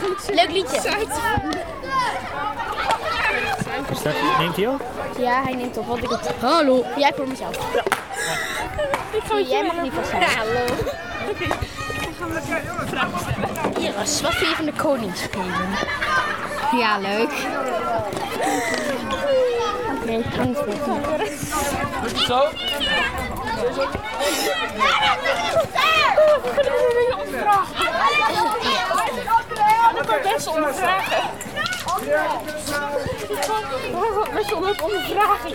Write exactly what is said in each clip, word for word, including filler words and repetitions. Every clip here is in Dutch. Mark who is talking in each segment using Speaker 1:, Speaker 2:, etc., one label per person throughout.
Speaker 1: Leuk liedje.
Speaker 2: Neemt hij op?
Speaker 1: Ja, hij neemt op, want ik het... Hallo. Jij voor mezelf. Ja. Nee, jij mag niet vasthouden. Ja, hallo. Oké, okay. Ik ga lekker vragen stellen. Iris, wat vind je van de koningsspelen? Ja, leuk. Oké, koningsspelen.
Speaker 3: Zo.
Speaker 4: Ik ga er een beetje ondervragen. Ik kan best ondervragen. Ik ga best wel leuk ondervragen.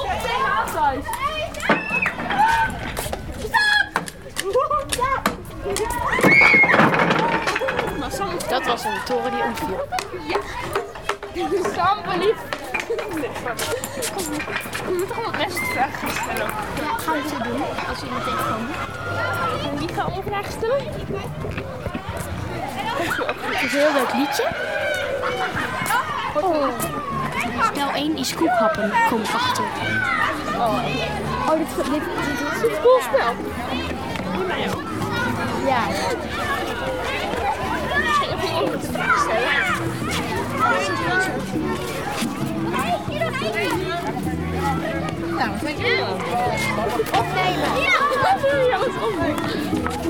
Speaker 1: Dat was een toren die omviel.
Speaker 4: Ja. Sam, lief. Nee, we moeten gewoon best vragen gaan stellen.
Speaker 1: Ja, gaan we zo doen als we iemand tegenkomen.
Speaker 4: En wie gaat allemaal vragen stellen?
Speaker 1: Het is een heel leuk liedje. Oh. Spel één is koekhappen. Kom achter.
Speaker 4: Oh,
Speaker 1: oh dit, dit, dit, dit
Speaker 4: is een cool spel.
Speaker 1: Ja.
Speaker 4: Misschien heb je iemand te vragen stellen.
Speaker 1: Nou, wat vind je? Opnemen.
Speaker 4: Ja, wat opnemen.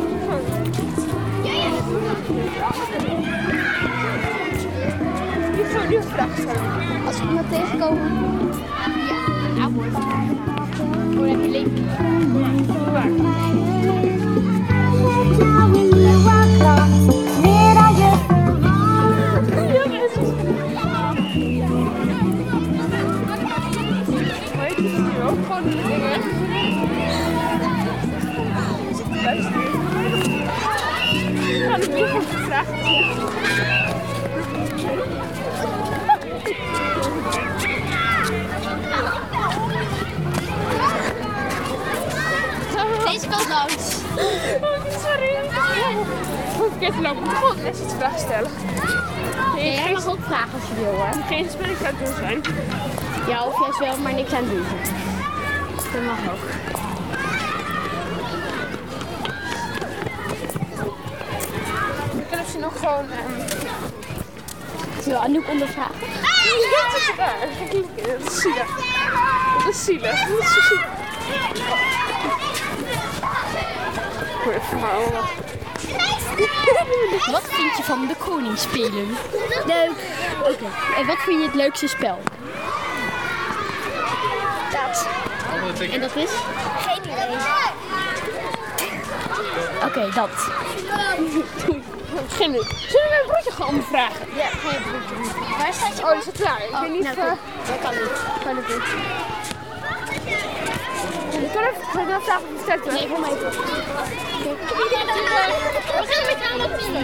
Speaker 4: Ik zou nu een vraag stellen.
Speaker 1: Als we iemand tegenkomen. Ja, nou wordt het. Hoe heb je leven? Deze kant langs.
Speaker 4: Sorry. Verkeerd lopen. Ik moet gewoon net iets vragen stellen.
Speaker 1: Nee, jij mag ook vragen als je wil hoor.
Speaker 4: Geen spelletje aan het doen zijn.
Speaker 1: Ja, of juist wel, maar niks aan het doen zijn. Dat mag ook.
Speaker 4: We kunnen ze nog gewoon... Um...
Speaker 1: Zullen we Anouk ondervragen?
Speaker 4: Ja, dat is waar. Dat is zielig. Dat is zielig. Dat is zo zielig. Goeie verhaal.
Speaker 1: Wat vind je van de koningsspelen? Leuk. Oké. Okay. En wat vind je het leukste spel?
Speaker 4: Dat.
Speaker 1: En dat is?
Speaker 4: Geen idee.
Speaker 1: Oké, okay, dat.
Speaker 4: Geen idee. Zullen we een broodje gaan omvragen?
Speaker 1: Ja, geen broodje.
Speaker 4: Waar staat je? Oh, die staat klaar. Ik
Speaker 1: oh,
Speaker 4: weet niet...
Speaker 1: Nou,
Speaker 4: uh...
Speaker 1: dat kan niet. Kan het niet.
Speaker 4: Ik kan even, ik kan vragen of je sterk bent.
Speaker 1: Nee, kom even.
Speaker 4: We gaan met je aan het doen.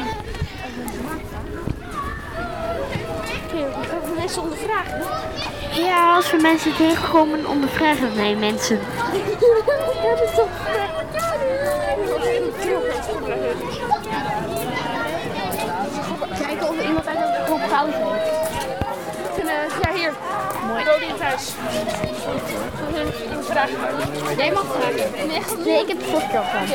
Speaker 4: Oké, we gaan mensen ondervragen.
Speaker 1: Ja, als we mensen tegenkomen, ondervragen wij mensen.
Speaker 4: Ja, dat is toch
Speaker 1: Kijken of er iemand uit de groep pauze heeft.
Speaker 4: Ja, hier. Mooi. Dodi in thuis. Vragen.
Speaker 1: Jij mag vragen. Nee, ik heb het vorige keer al gedaan.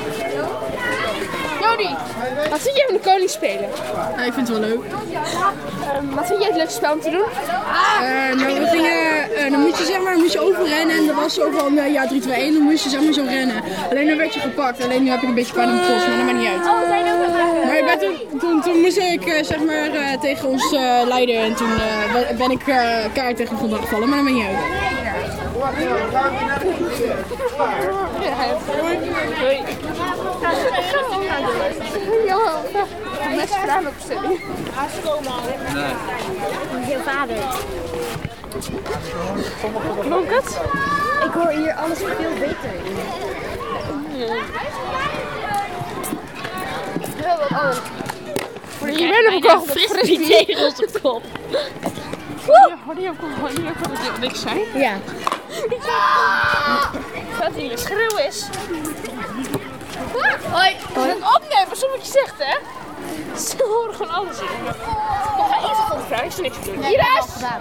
Speaker 4: Dodi, wat vind jij van de koning spelen?
Speaker 5: Ja, ik vind het wel leuk.
Speaker 4: Um, wat vind jij het leukste spel om te doen?
Speaker 5: Uh, nou, we gingen, uh, dan moest je zeg maar, moest je overrennen en dat was ook wel uh, ja, drie, twee, één, dan moest je zeg maar zo rennen. Alleen dan werd je gepakt, alleen nu heb ik een beetje pijn op mijn pols, maar dat maakt niet uit.
Speaker 4: Oh, zijn ook vragen.
Speaker 5: Maar ik ben toen, toen, toen moest ik uh, zeg maar uh, tegen ons uh, leider en toen uh, ben ik uh, kaart tegen de grond gevallen, maar dat maakt niet uit.
Speaker 4: Doei. Ja, met vragen opstellen.
Speaker 2: Nee.
Speaker 1: Je vader.
Speaker 4: Klonk het?
Speaker 1: Ik hoor hier alles veel beter in.
Speaker 4: Heel wat anders. Je bent ook al
Speaker 1: frisbee tegen onze kop.
Speaker 4: Hoorde je ook al dat het niks zijn?
Speaker 1: Ja.
Speaker 4: Dat hij een schreeuw is. Hoi. We gaan het opnemen, zo wat je zegt, hè? Ze horen gewoon alles in. Ik ga even van de vraag, ik zie niks te doen.
Speaker 1: Nee, dat heb ik al gedaan.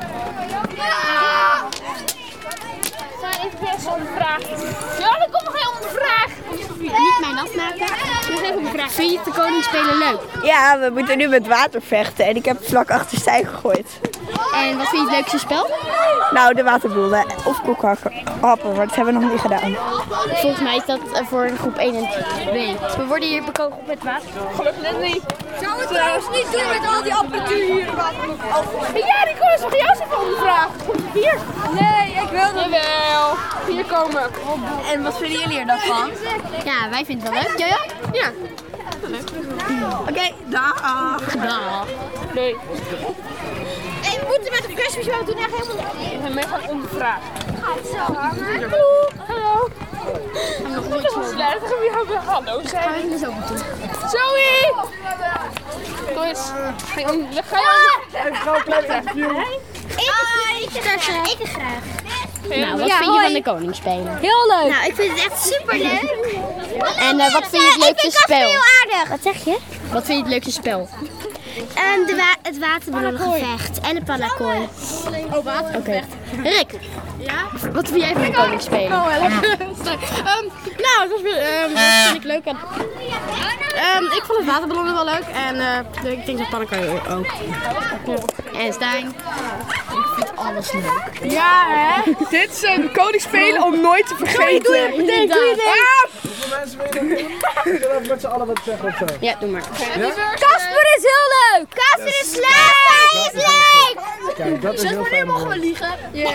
Speaker 4: Ga even best om de vraag. Ja, dan komt nog helemaal de vraag.
Speaker 1: niet mijn afmaken. Nog even een vraag. Vind je de koningsspelen leuk?
Speaker 3: Ja, we moeten nu met water vechten en ik heb vlak achter Stijn gegooid.
Speaker 1: En wat vind je het leukste spel?
Speaker 3: Nou, de waterboelen of koekhappen, maar dat hebben we nog niet gedaan.
Speaker 1: Volgens mij is dat voor groep één en twee. We worden hier bekogeld met water.
Speaker 4: Gelukkig niet.
Speaker 5: Zou het trouwens niet doen met al die apparatuur hier?
Speaker 4: Ja, die kon toch jou even ondervragen? Hier.
Speaker 5: Nee, ik wil dat.
Speaker 4: Jawel. Hier komen.
Speaker 3: En wat vinden jullie er dan van?
Speaker 1: Ja, wij vinden het wel leuk. Jojo?
Speaker 4: Ja.
Speaker 3: Oké, okay, dag.
Speaker 1: Dag.
Speaker 4: Nee.
Speaker 1: Hey, we moeten met de kusjes, we doen echt helemaal
Speaker 4: We gaan mee gaan ondervragen.
Speaker 1: niet zo hangen.
Speaker 4: Hallo. Hallo.
Speaker 1: Nog
Speaker 4: Dat is een slijtige. Wie hebben we hallo
Speaker 1: Gaan
Speaker 4: zijn?
Speaker 1: we zo doen.
Speaker 4: Zoe! Kom eens. Ga je om... Ga je om...
Speaker 2: Even gauw plaatsen.
Speaker 1: Eten graag. Eten graag. Nou, wat
Speaker 5: Ja,
Speaker 1: vind je
Speaker 5: hoi.
Speaker 1: van de koningsspelen?
Speaker 5: Heel leuk.
Speaker 1: Nou, ik vind het echt super leuk. En uh, wat vind je het leukste spel?
Speaker 6: Heel aardig. Wat zeg je?
Speaker 1: Wat vind je het leukste spel?
Speaker 6: Um, de wa het waterballongevecht en de pannakooi.
Speaker 1: Oh, water. Oké. Rick. Ja? Wat vind jij van de koningsspelen?
Speaker 5: Oh, um, nou, dat, was weer, um, dat vind ik leuk. En, um, ik vond het waterballonnen wel leuk en uh, ik denk dat pannenkooi ook.
Speaker 1: En Stijn? Ik vind alles leuk.
Speaker 5: Ja, hè?
Speaker 4: Dit zijn de koningsspelen om nooit te vergeten.
Speaker 5: Doe je meteen, doe je meteen.
Speaker 2: Hoeveel mensen willen er? Ik wil even met z'n allen wat zeggen of zo.
Speaker 1: Ja, doe maar.
Speaker 6: Kasper is heel leuk. Kasper is leuk. Hij is leuk.
Speaker 2: Kijk, dat is heel fijn.
Speaker 5: Mogen we liegen?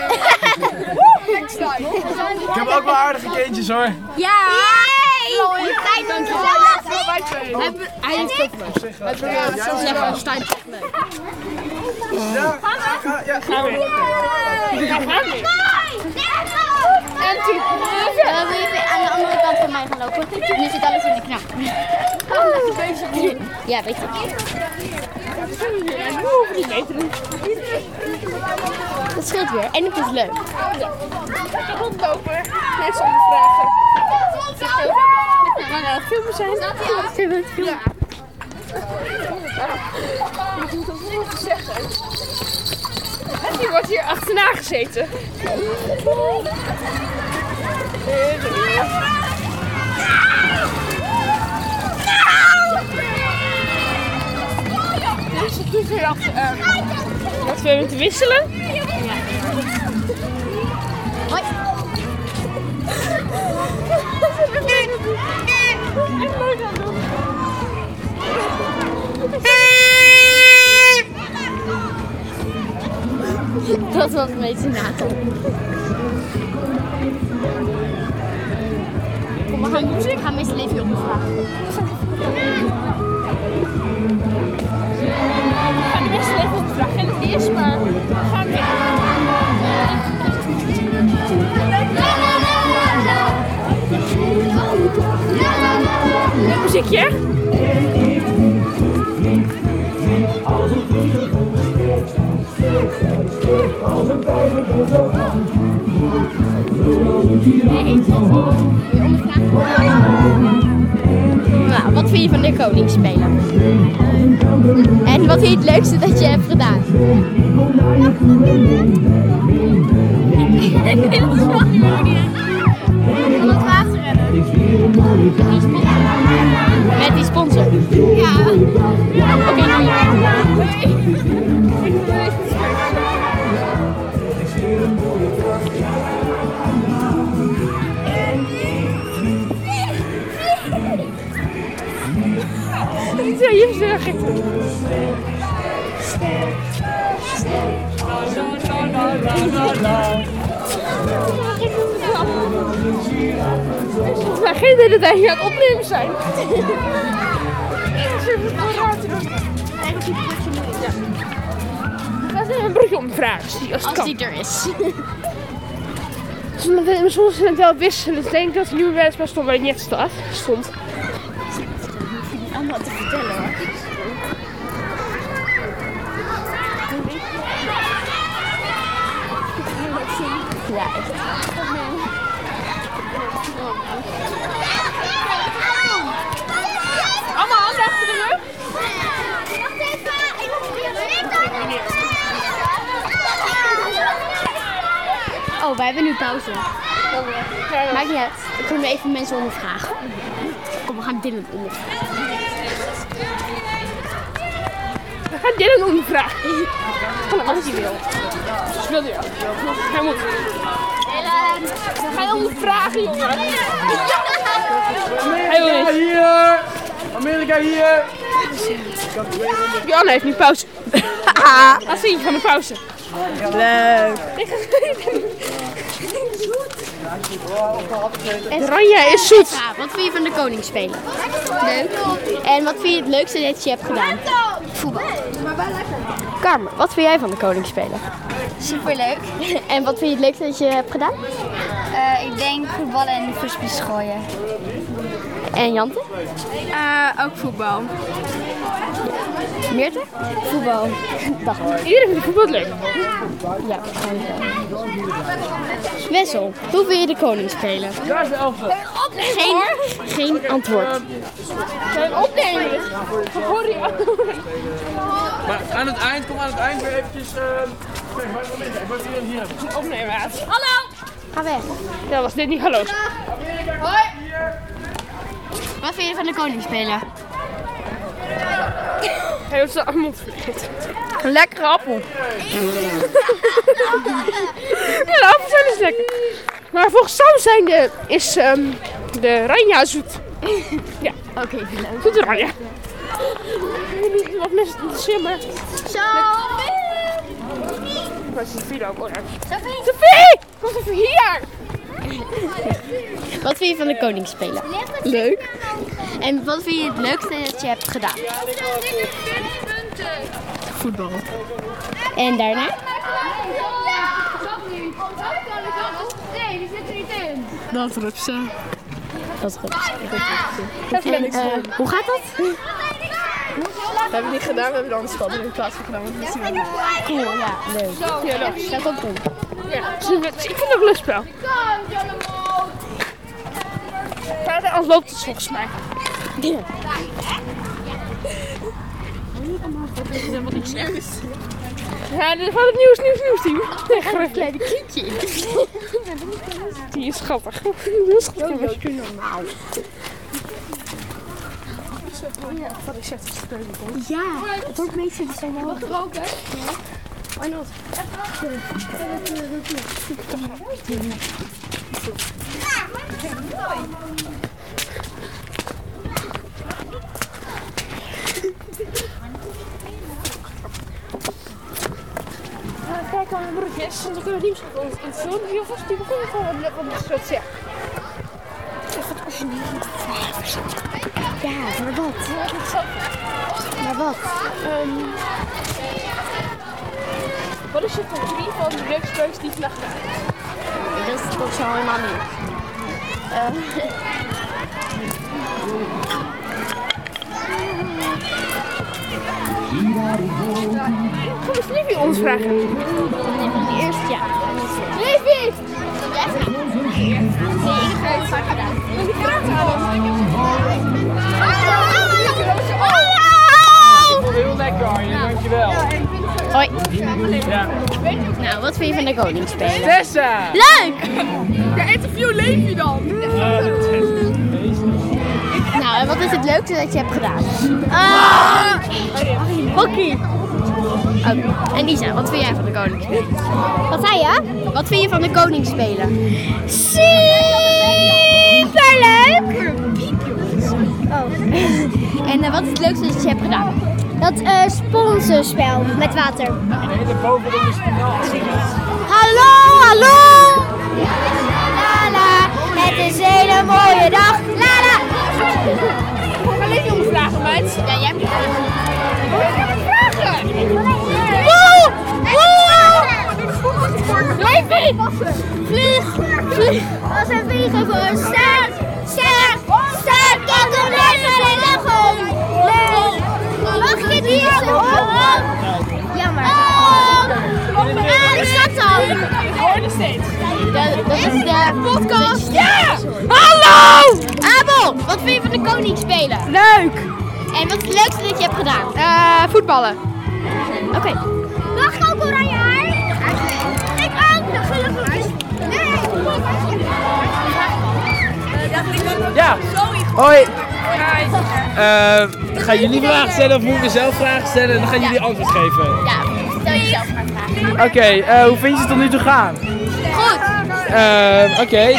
Speaker 2: Ik heb ook wel aardige kindjes hoor.
Speaker 6: Ja. Yay. Fijn dat je
Speaker 1: Hij heeft het voor
Speaker 5: Zeggen, Stijn is echt leuk.
Speaker 2: Ja, ja, ja.
Speaker 4: Gaan we. Ja, gaan we. En toen.
Speaker 1: Uh, wil je aan de andere kant van mij gaan lopen? Nu zit alles in de knap. Ja, weet je.
Speaker 4: Oeh, die beter doen.
Speaker 1: Dat scheelt weer. En het is leuk.
Speaker 4: Rondlopen. Mensen ondervragen. We gaan aan het filmen zijn.
Speaker 1: Zullen we het filmen?
Speaker 4: Ik moet het niet zeggen. En die wordt hier achterna gezeten. Dus het doet weer dat, uh, dat we moeten wisselen.
Speaker 1: Hoi.
Speaker 4: Echt leuk aan doen.
Speaker 1: Dat was het meeste natel. Kom, we gaan, we gaan meestal even je ondervragen.
Speaker 4: We gaan de beste even ondervragen. En het eerst maar we gaan weer. Leuk muziekje.
Speaker 1: Nou, wat vind je van de koningsspelen? En wat vind je het leukste dat je hebt gedaan?
Speaker 6: Met water rennen.
Speaker 1: Met die sponsor?
Speaker 6: Ja.
Speaker 1: Oké, doei.
Speaker 4: Ja, hier is het Maar geen hele tijd hier aan het opnemen zijn. Laten we even een broekje omvragen, als het
Speaker 1: Als
Speaker 4: kan.
Speaker 1: die er is.
Speaker 4: Soms zijn het wel wisselen. Ik denk dat nieuwe wedstrijd stond waar het niet staat. Stond.
Speaker 1: Allemaal te vertellen hoor. Ja, echt.
Speaker 4: Allemaal handen achter de rug.
Speaker 1: Oh, wij hebben nu pauze. Maakt niet uit. Dan kunnen we even mensen ondervragen. Kom, we gaan Dylan ondervragen.
Speaker 4: We gaan Dylan ondervragen. Wat is hij wil? Wat wil hij? Hij moet. We gaan ondervragen, jongen.
Speaker 2: Amerika hier! Amerika hier!
Speaker 4: Jan heeft nu pauze. Wat vind je van de pauze?
Speaker 3: Leuk.
Speaker 4: Ranja is zoet.
Speaker 1: Ja, wat vind je van de koningsspelen? Leuk. En wat vind je het leukste dat je hebt gedaan? Voetbal. Carmen, wat vind jij van de koningsspelen?
Speaker 6: Superleuk.
Speaker 1: En wat vind je het leukste dat je hebt gedaan?
Speaker 6: Uh, ik denk voetballen en frisbees gooien.
Speaker 1: En Jante?
Speaker 5: Uh, ook voetbal.
Speaker 1: Meerte? Voetbal. Dag.
Speaker 4: Iedereen vindt voetbal leuk.
Speaker 1: Ja, waarschijnlijk wel. Wessel, hoe vind je de koningsspelen?
Speaker 2: Daar is de elfde.
Speaker 1: Geen, geen antwoord.
Speaker 4: Zijn opnemen. Hoor je?
Speaker 2: Maar aan het eind, kom aan het eind weer eventjes... Uh... Kijk, waar is het Amerika? Ik word hier en hier hebben.
Speaker 4: Opnemen.
Speaker 1: Hallo! Ga weg.
Speaker 4: Dat was dit niet hallo.
Speaker 1: Hoi! Wat vind je van de koningsspelen?
Speaker 4: Hij heeft zijn mond vergeten.
Speaker 5: Een lekkere appel.
Speaker 4: Ja, de appels zijn dus lekker. Maar volgens Sam zijn de, is um, de Ranja zoet. Ja.
Speaker 1: Oké, okay, leuk.
Speaker 4: Zoete Ranja. Ik weet niet wat mensen het interesseren, maar...
Speaker 1: Zo!
Speaker 4: Waar is Sophie ook? Oh, ja.
Speaker 1: Sophie!
Speaker 4: Sophie! Kom even hier!
Speaker 1: Wat vind je van de koningsspelen?
Speaker 5: Leuk.
Speaker 1: En wat vind je het leukste dat je hebt gedaan?
Speaker 5: Voetbal.
Speaker 1: En daarna?
Speaker 6: Nee, die zit er niet in.
Speaker 5: Dat rupsen.
Speaker 1: Dat is goed. En, uh, hoe gaat dat?
Speaker 5: We hebben het niet gedaan, we hebben de andere spel in plaats van gedaan. Want we zien
Speaker 1: Cool, ja, leuk.
Speaker 4: Ja, dat.
Speaker 1: Dat komt goed.
Speaker 4: Ja, ik vind het ook een leuk spel. Verder als loopt het volgens mij.
Speaker 1: Ja.
Speaker 4: Ja, dit is van het nieuws, nieuws, nieuws team. Nee, gewoon een
Speaker 1: Kleine kindje.
Speaker 4: Die is schattig. Heel schattig. Dat is
Speaker 1: normaal. Ja, het wordt meestal die zijn wel
Speaker 4: roken.
Speaker 1: Why not?
Speaker 4: Kijk aan de broertjes, want dan kunnen we nieuws in het film. Heel vast die begonnen van wat het zegt.
Speaker 1: Ja, maar wat? Maar wat?
Speaker 4: Um, wat is je top drie van de leukste keuzes die je vandaag gedaan hebt?
Speaker 1: Dat is toch zo helemaal niet. Uh,
Speaker 4: Kom eens Livie ons vragen.
Speaker 1: Die eerste, ja.
Speaker 4: Livie!
Speaker 1: Jij vraagt? Nee, ik ga het vaak gedaan.
Speaker 4: Wil je praten aan
Speaker 2: Heel lekker Arjen, dankjewel.
Speaker 1: Hoi.
Speaker 2: Ja.
Speaker 1: Nou, wat vind je van de koningsspelen?
Speaker 2: Tessa!
Speaker 1: Leuk!
Speaker 5: Ja, interview Levi dan.
Speaker 1: Nou, en wat is het leukste dat je hebt gedaan? Ah! Hockey! Oh, en Isa, wat vind jij van de koningsspelen? Wat zei je? Wat vind je van de koningsspelen? Superleuk! Oh. En uh, wat is het leukste dat je hebt gedaan? Dat uh, sponsorspel met water.
Speaker 2: Nee, de bovenin is het wel.
Speaker 1: Hallo, hallo! La la, het is een hele mooie dag. La la!
Speaker 4: Ga Livie ons vragen, meid.
Speaker 1: Ja, jij moet
Speaker 4: Vragen!
Speaker 1: Woe! Woe!
Speaker 4: Livie!
Speaker 1: Vlieg! Vlieg! Als we vliegen voor een ster! Ster! Ster! Kijk hem leven en lachen! Nee! Mag je die eens horen? Jammer. Oh! Ah, de stad dan!
Speaker 4: Ik hoor nog steeds.
Speaker 1: Dat, dat is de podcast.
Speaker 4: Ja!
Speaker 1: Hallo! Abel, wat vind je van de koningsspelen?
Speaker 5: Leuk.
Speaker 1: En wat is het leukste dat je hebt gedaan?
Speaker 5: Uh, voetballen.
Speaker 1: Oké. Okay. Mag ik ook oranje haar? Ik ook, gelukkig. Nee,
Speaker 2: Ja. Hoi. Uh, gaan jullie vragen stellen of moeten we zelf vragen stellen en dan gaan jullie antwoord geven?
Speaker 1: Ja, stel jezelf maar vragen.
Speaker 2: Oké, okay, uh, hoe vind je het tot nu toe gaan?
Speaker 1: Goed.
Speaker 2: Uh, Oké. Okay.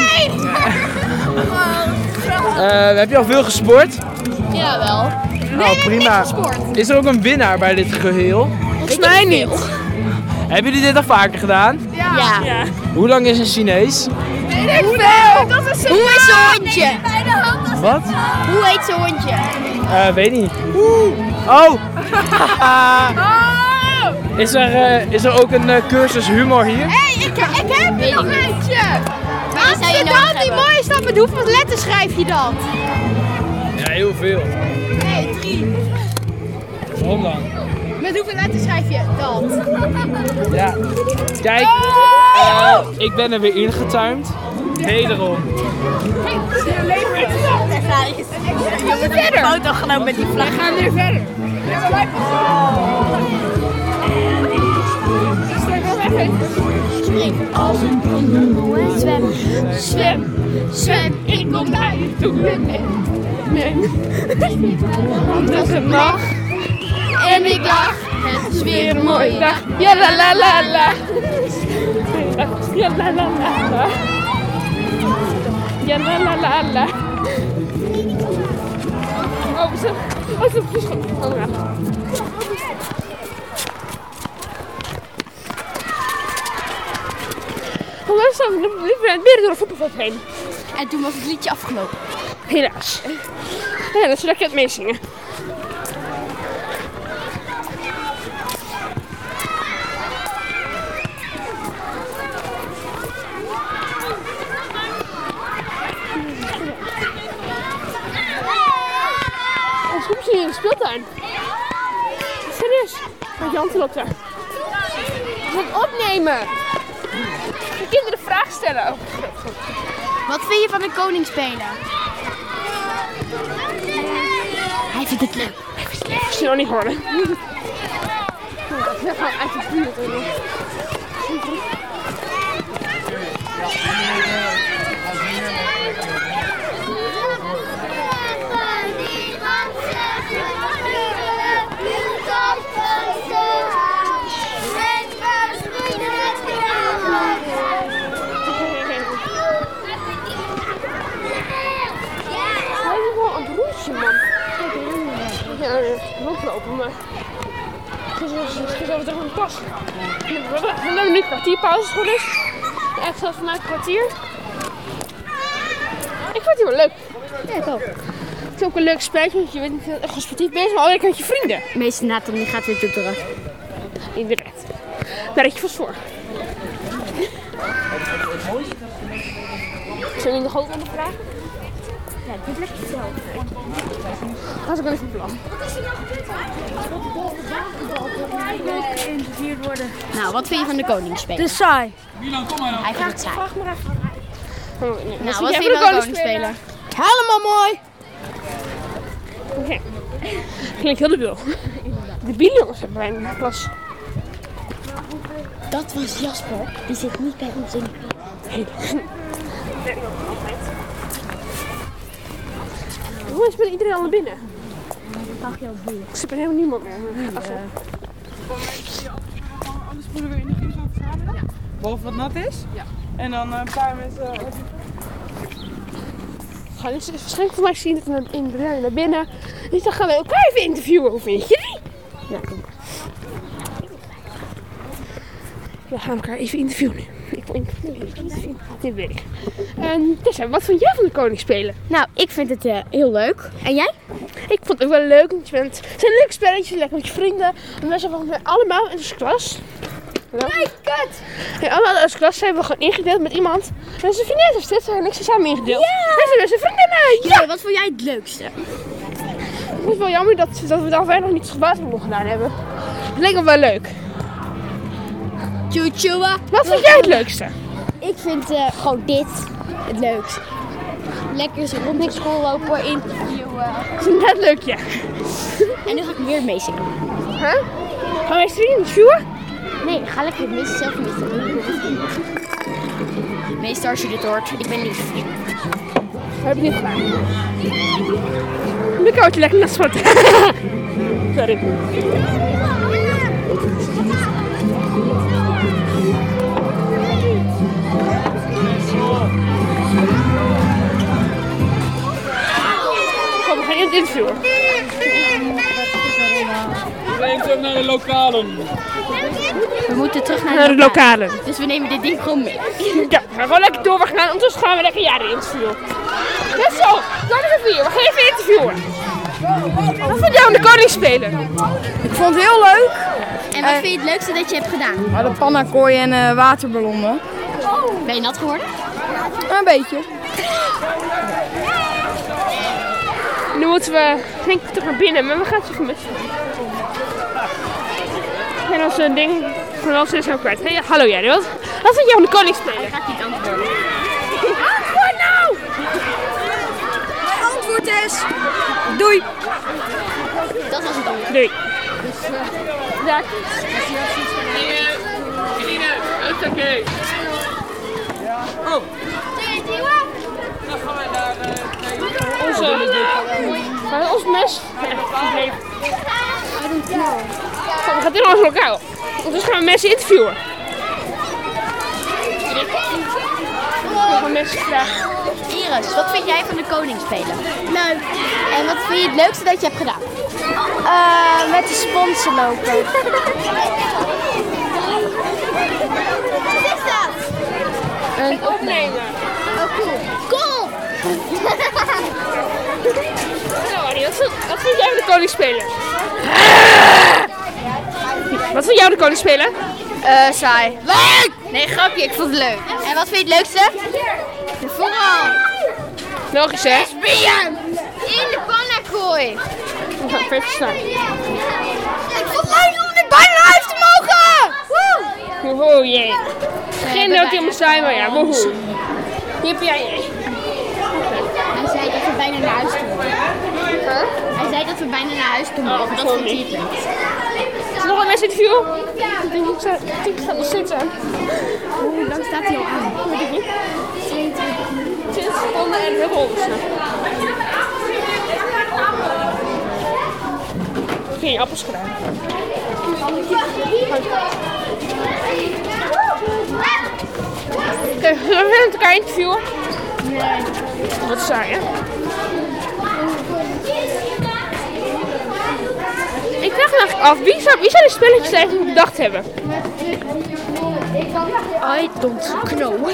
Speaker 2: Uh, heb je al veel gesport?
Speaker 1: Ja, wel.
Speaker 2: Nee, oh, prima. Is er ook een winnaar bij dit geheel?
Speaker 1: Volgens mij niet.
Speaker 2: Hebben jullie dit al vaker gedaan?
Speaker 1: Ja. Ja. Ja.
Speaker 2: Hoe lang is een Chinees?
Speaker 1: Weet ik veel. Dat is een Hoe heet zo'n hondje?
Speaker 2: Wat?
Speaker 1: Hoe heet zo'n hondje?
Speaker 2: Uh, weet niet. Oh! Is er, uh, is er ook een uh, cursus humor hier?
Speaker 1: Hé, hey, ik, ik heb er nog eentje! Als je dat niet mooi is, dan met hoeveel letters schrijf je dat?
Speaker 2: Ja, heel veel.
Speaker 1: Nee, drie.
Speaker 2: Waarom dan?
Speaker 1: Met hoeveel letters schrijf je dat?
Speaker 2: Ja, kijk, uh, ik ben er weer ingetuimd. Wederom.
Speaker 1: Hey, we hebben een foto genomen met die vlag.
Speaker 5: We gaan weer verder.
Speaker 1: Spring als een konijn. Zwem, zwem, zwem. Ik kom naar je toe. Nee. Het is een nacht. En ik lach. Het is weer een mooie dag. Ja la la la la. Ja la la la la. Ja la la la la. Oh, we zijn... Oh, ze is goed. Oh, ja. We staan weer door een voetbalveld heen. En toen was het liedje afgelopen. Helaas. Ja, dat is lekker het meezingen. Als goed zie je in de speeltuin. Serieus, met Jan loopt daar. We gaan het opnemen. De kinderen vragen stellen. Oh, wat vind je van de koningsspelen? Hij vindt het leuk. Hij vindt het leuk. Ik zie nog niet horen. We gaan uit de buurt doen. Ja, rondlopen, maar het is over terug aan de pas. We hebben nu een kwartier pauze voor dus. Echt zelfs voor mij een kwartier. Ik vind het heel leuk. Ja, ik ook. Het is ook een leuk spelletje, want je bent niet echt sportief bezig, maar ook met je vrienden.
Speaker 6: Meester Nathan die gaat weer toeteren.
Speaker 1: Inderdaad. Daar heb je vast voor. Zullen we nog ook aan de vragen?
Speaker 6: Ja, dit lijkt het zelf.
Speaker 1: Dat is ook wel even een plan.
Speaker 6: Nou, wat vind je van de koningsspelen?
Speaker 3: Het is saai.
Speaker 2: Milan, kom maar dan.
Speaker 6: Hij vindt het saai.
Speaker 1: Vraag maar even. Oh, nee.
Speaker 6: Nou, wat vind je van de koningsspelen?
Speaker 3: Helemaal mooi.
Speaker 1: Oké. Okay. Klinkt heel debiel. Debiele jongens hebben wij in de klas.
Speaker 6: Dat was Jasper. Die zit niet bij ons in de klas.
Speaker 1: Nee. Hoe is bij iedereen al naar binnen?
Speaker 6: Mag je al binnen?
Speaker 1: Ik zit er helemaal niemand meer.
Speaker 5: Anders spoelen we in de vuur zo samen. Ja. Boven wat nat is. Ja. En dan een paar mensen.
Speaker 1: Ga dus waarschijnlijk voor mij zien dat we in de naar binnen. Dus dan gaan we elkaar even interviewen. Hoe vind je die?
Speaker 6: Ja, kom maar.
Speaker 1: We gaan elkaar even interviewen nu. Ik wil interviewen. Dit weet ik. En Tessa, wat vond jij van de koningsspelen?
Speaker 6: Nou, ik vind het uh, heel leuk. En jij?
Speaker 1: Ik vond het ook wel leuk, want je bent, het zijn leuke spelletjes, lekker met je vrienden. En wij zijn allemaal in onze klas.
Speaker 6: Nee, kut!
Speaker 1: Ja, allemaal in onze klas zijn we gewoon ingedeeld met iemand. En zijn vriendin is dit, en ik zijn samen ingedeeld.
Speaker 6: Ja!
Speaker 1: En zijn dus een vriendinnen! Ja!
Speaker 6: Ja, wat vond jij het leukste?
Speaker 1: Het is wel jammer dat, dat we dan verder nog niet waterpolo gedaan hebben. Het leek me wel leuk.
Speaker 6: Tjoe-tjoe.
Speaker 1: Wat vond jij het leukste?
Speaker 6: Ik vind uh, gewoon dit het leukste. Lekker zo rond de school lopen, interviewen.
Speaker 1: Ik vind het leuk, ja.
Speaker 6: En nu ga ik weer meezingen.
Speaker 1: Huh? Gaan wij streamen interviewen?
Speaker 6: Nee, ga lekker het meeste zelf niet. Meester, als je dit hoort, ik ben lief.
Speaker 4: heb ik niet gedaan. Nu kan het lekker naar sport. Sorry. Kom, we gaan in het interviewen.
Speaker 2: We zijn terug naar de lokalen.
Speaker 1: We moeten terug naar,
Speaker 4: Naar de lokalen.
Speaker 1: Dus we nemen dit ding gewoon mee.
Speaker 4: Ja, we gaan gewoon lekker door. We gaan, ondertussen gaan we lekker jaren interviewen. Net zo, door de rivier. We gaan even interviewen. Wat vond jou aan de koning spelen?
Speaker 5: Ik vond het heel leuk.
Speaker 1: En wat vind je het leukste dat je hebt gedaan?
Speaker 5: Ja, de pannakooi en uh, waterballonnen.
Speaker 1: Ben je nat geworden?
Speaker 5: Een beetje.
Speaker 4: Nu moeten we denk ik toch naar binnen, maar we gaan het even missen. En als een ding van ons is ook kwijt. Hey, hallo jij, wat? Wat vind jij aan de koning spelen?
Speaker 1: Ga ik niet antwoorden.
Speaker 4: Antwoord nou!
Speaker 5: Mijn antwoord is... Doei.
Speaker 1: Dat was het antwoord.
Speaker 4: Nee. Daar.
Speaker 2: Oké. Oh.
Speaker 4: Onze, uh, ons mes. Nee. Kom, we gaan in ons lokaal. Dus gaan we mensen interviewen. We gaan mensen vragen.
Speaker 1: Iris, wat vind jij van de koning spelen? Leuk. En wat vind je het leukste dat je hebt gedaan?
Speaker 6: Uh, met de sponsen lopen.
Speaker 1: Wat is dat?
Speaker 4: Een opnemen.
Speaker 1: Oh, cool. Cool!
Speaker 4: Nou, Annie, wat, wat vind jij van de koning spelen? Wat vind jij van de koning spelen?
Speaker 1: Uh, saai. Leuk! Nee, grapje, ik vond het leuk. En wat vind je het leukste? De voetbal.
Speaker 4: Nog eens, hè?
Speaker 1: Bier! In de pannakooi.
Speaker 4: We gaan even staan.
Speaker 1: Ik vond het leuk om bijna naar huis te mogen! Woe!
Speaker 4: Woehoe, jee. Geen dat helemaal saai, maar ja, woehoe. Jippie, ja, jee.
Speaker 1: Hij zei dat we bijna naar huis toe mogen. Hij zei dat we bijna naar huis toe mogen. Dat vond hij het leuk.
Speaker 4: Is er nog een mensen interview? Ik denk, ik sta, ik denk, ik sta nog steeds aan.
Speaker 1: Hoe lang staat hij al aan?
Speaker 4: Weet ik niet. twintig seconden en heel honderdste. Geen appels gedaan. Oké, zullen we met elkaar interviewen? Nee. Wat saai, hè? Ik vraag me eigenlijk af, wie zou, wie zou die spelletjes eigenlijk bedacht hebben?
Speaker 1: I don't know.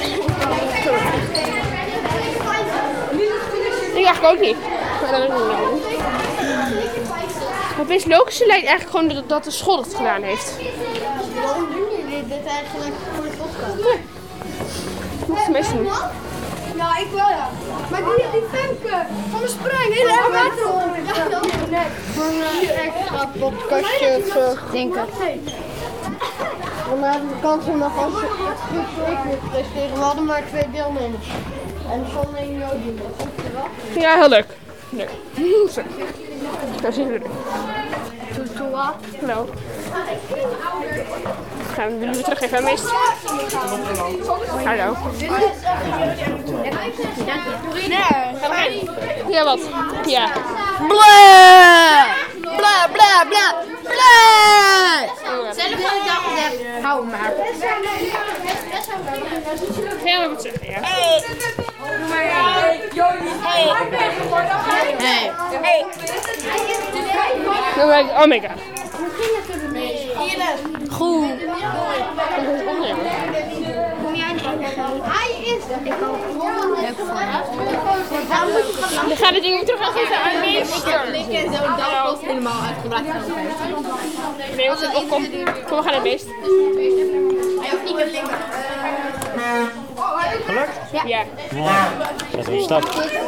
Speaker 4: Ik eigenlijk ook niet. Maar dat is niet nou. Het meest logische lijkt eigenlijk gewoon dat, dat de school het gedaan heeft.
Speaker 1: Waarom doen jullie dit eigenlijk voor de podcast?
Speaker 4: Wat is het meeste doen?
Speaker 5: Ja, ik wel ja. Maar die, die Femke van de spreng, heel erg water op. Ja, dat is net.
Speaker 1: Een extra podcastje of zo, denk ik. Maar de kans om nog als het goed voor ik weer presteren. We hadden maar twee deelnemers. En zonder een jodie.
Speaker 4: Ja, heel leuk. Leuk. Zo. Daar zien we er.
Speaker 1: Tutua.
Speaker 4: Hallo. Gaan we weer terug even aan meester. Hallo. Ja, wat? Ja.
Speaker 1: Blah! Blah, blah, blah, blah! Zelf had ik al gezegd. Hou hem maar.
Speaker 4: Ga je wat zeggen, ja?
Speaker 1: Hey! Hey! Hey!
Speaker 4: Dan ben ik, oh my god.
Speaker 1: Goed.
Speaker 4: Opnemen.
Speaker 1: Kom jij niet? Hij is ik ook leuk voor je.
Speaker 4: Dan gaan de dingen weer terug geven aan meester.
Speaker 1: Ik en zo'n dagpost helemaal uitgebreid.
Speaker 4: Nee, als het opkomt. Kom, we gaan naar meester.
Speaker 1: Hij hoeft niet meer linker.
Speaker 7: Gelukt?
Speaker 4: Ja.
Speaker 7: Zet hem stap.